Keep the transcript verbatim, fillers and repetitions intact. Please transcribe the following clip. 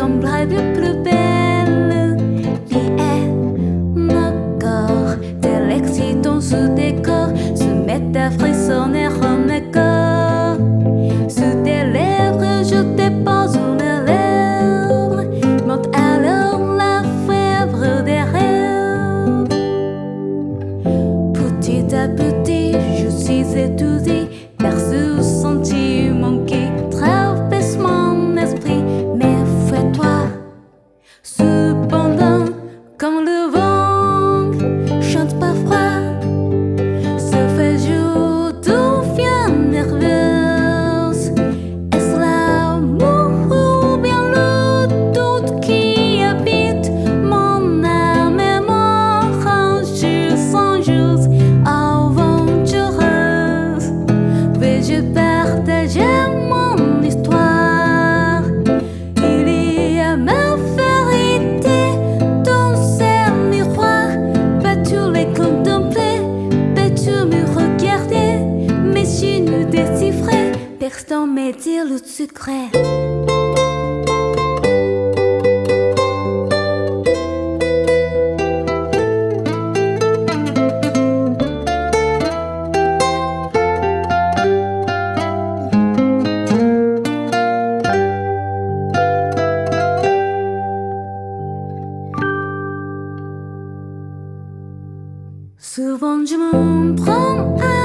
tomberai de plus belle. Liée, mon corps, tel excitant sous décor, se met à frissonner en accord. Sous tes lèvres, je dépose mes lèvres, monte alors la fièvre des rêves. Petit à petit, je suis étourdie, perçu au sentiment qui traverse mon esprit. Mais fais-toi, cependant, comme le vent, chante pas froid. Se fait jour, devient nerveuse. Est-ce l'amour ou bien le doute qui habite mon âme et mon range sans jour aventureuse? Vais-je partager mon histoire? Il y a ma vérité dans ces miroirs. Peux-tu les contempler? Peux-tu me regarder? Mes signes déchiffrés percent dans mes dires le secret. Souvent je me prends à